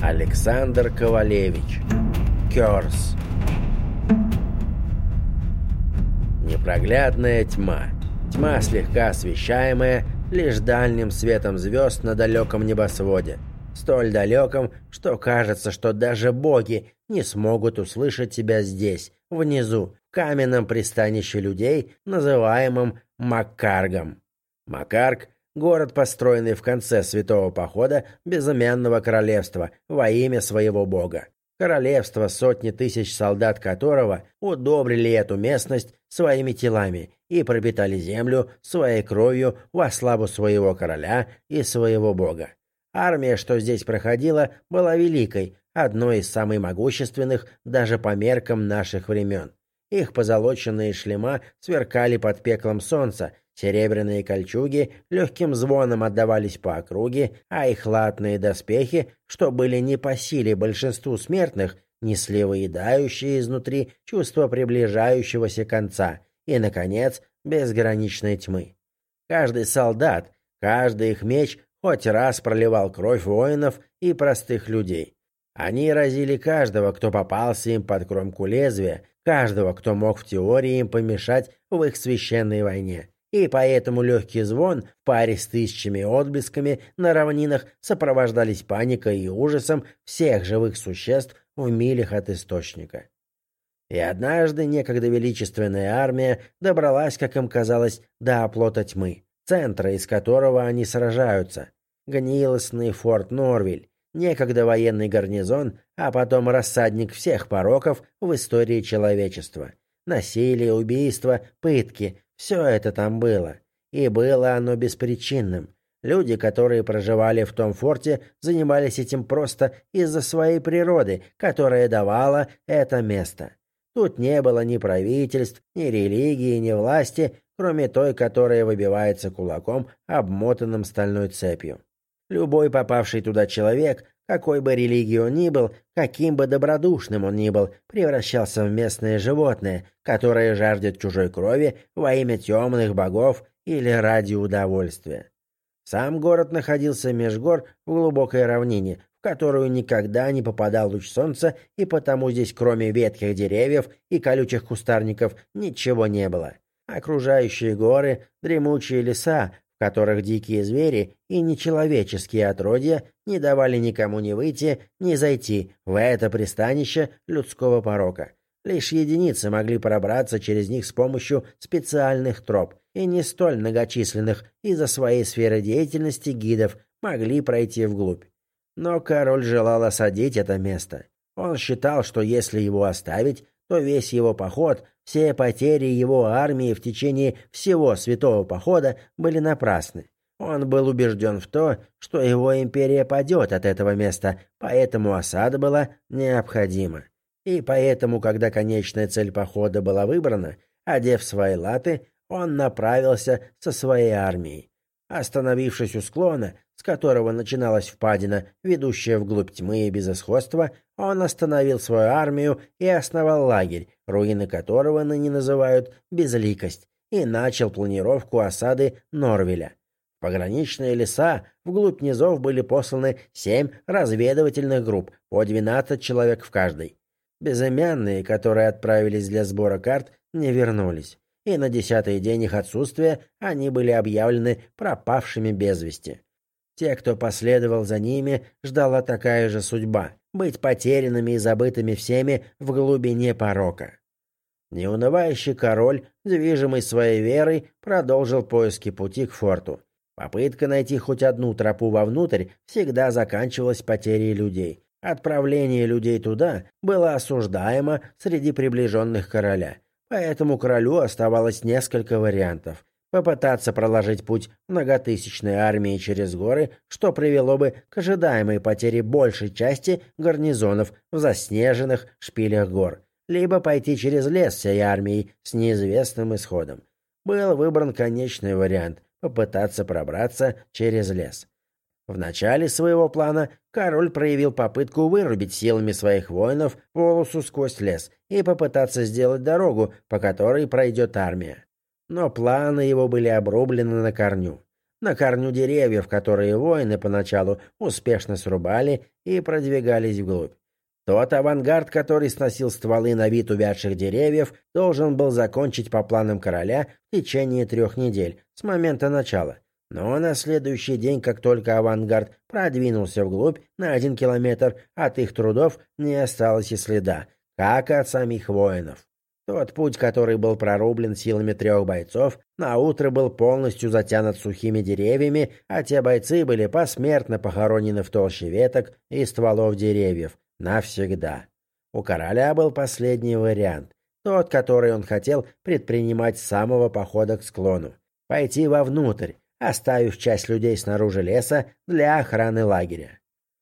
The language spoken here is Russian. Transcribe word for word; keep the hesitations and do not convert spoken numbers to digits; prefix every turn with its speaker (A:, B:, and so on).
A: Александр Ковалевич. Кёрс. Непроглядная тьма. Тьма, слегка освещаемая лишь дальним светом звезд на далеком небосводе. Столь далеком, что кажется, что даже боги не смогут услышать тебя здесь, внизу, в каменном пристанище людей, называемом Маккаргом. Маккарг — город, построенный в конце Святого Похода безымянного королевства во имя своего бога. Королевство, сотни тысяч солдат которого удобрили эту местность своими телами и пропитали землю своей кровью во славу своего короля и своего бога. Армия, что здесь проходила, была великой, одной из самых могущественных даже по меркам наших времен. Их позолоченные шлема сверкали под пеклом солнца, серебряные кольчуги легким звоном отдавались по округе, а их латные доспехи, что были не по силе большинству смертных, несли выедающие изнутри чувство приближающегося конца и, наконец, безграничной тьмы. Каждый солдат, каждый их меч хоть раз проливал кровь воинов и простых людей. Они разили каждого, кто попался им под кромку лезвия, каждого, кто мог в теории им помешать в их священной войне. И поэтому легкий звон в паре с тысячами отблесками на равнинах сопровождались паникой и ужасом всех живых существ в милях от источника. И однажды некогда величественная армия добралась, как им казалось, до оплота тьмы, центра, из которого они сражаются. Гнилостный форт Норвиль, некогда военный гарнизон, а потом рассадник всех пороков в истории человечества. Насилие, убийства, пытки — все это там было. И было оно беспричинным. Люди, которые проживали в том форте, занимались этим просто из-за своей природы, которая давала это место. Тут не было ни правительств, ни религии, ни власти, кроме той, которая выбивается кулаком, обмотанным стальной цепью. Любой попавший туда человек, какой бы религии он ни был, каким бы добродушным он ни был, превращался в местное животное, которое жаждет чужой крови во имя темных богов или ради удовольствия. Сам город находился меж гор в глубокой равнине, в которую никогда не попадал луч солнца, и потому здесь, кроме ветхих деревьев и колючих кустарников, ничего не было. Окружающие горы, дремучие леса, в которых дикие звери и нечеловеческие отродья не давали никому ни выйти, ни зайти в это пристанище людского порока. Лишь единицы могли пробраться через них с помощью специальных троп, и не столь многочисленных из-за своей сферы деятельности гидов могли пройти вглубь. Но король желал осадить это место. Он считал, что если его оставить, то весь его поход, все потери его армии в течение всего Святого Похода были напрасны. Он был убежден в то, что его империя падет от этого места, поэтому осада была необходима. И поэтому, когда конечная цель похода была выбрана, одев свои латы, он направился со своей армией. Остановившись у склона, с которого начиналась впадина, ведущая вглубь тьмы и безысходства, он остановил свою армию и основал лагерь, руины которого ныне называют «Безликость», и начал планировку осады Норвиля. В пограничные леса вглубь низов были посланы семь разведывательных групп, по двенадцать человек в каждой. Безымянные, которые отправились для сбора карт, не вернулись, и на десятый день их отсутствия они были объявлены пропавшими без вести. Те, кто последовал за ними, ждала такая же судьба — быть потерянными и забытыми всеми в глубине порока. Неунывающий король, движимый своей верой, продолжил поиски пути к форту. Попытка найти хоть одну тропу вовнутрь всегда заканчивалась потерей людей. Отправление людей туда было осуждаемо среди приближенных короля, поэтому королю оставалось несколько вариантов. Попытаться проложить путь многотысячной армии через горы, что привело бы к ожидаемой потере большей части гарнизонов в заснеженных шпилях гор, либо пойти через лес всей армией с неизвестным исходом. Был выбран конечный вариант — попытаться пробраться через лес. В начале своего плана король проявил попытку вырубить силами своих воинов полосу сквозь лес и попытаться сделать дорогу, по которой пройдет армия. Но планы его были обрублены на корню. на корню деревьев, которые воины поначалу успешно срубали и продвигались вглубь. Тот авангард, который сносил стволы на вид увядших деревьев, должен был закончить по планам короля в течение трех недель с момента начала. Но на следующий день, как только авангард продвинулся вглубь на один километр, от их трудов не осталось и следа, как и от самих воинов. Тот путь, который был прорублен силами трех бойцов, наутро был полностью затянут сухими деревьями, а те бойцы были посмертно похоронены в толще веток и стволов деревьев. Навсегда. У короля был последний вариант, тот, который он хотел предпринимать с самого похода к склону. Пойти вовнутрь, оставив часть людей снаружи леса для охраны лагеря.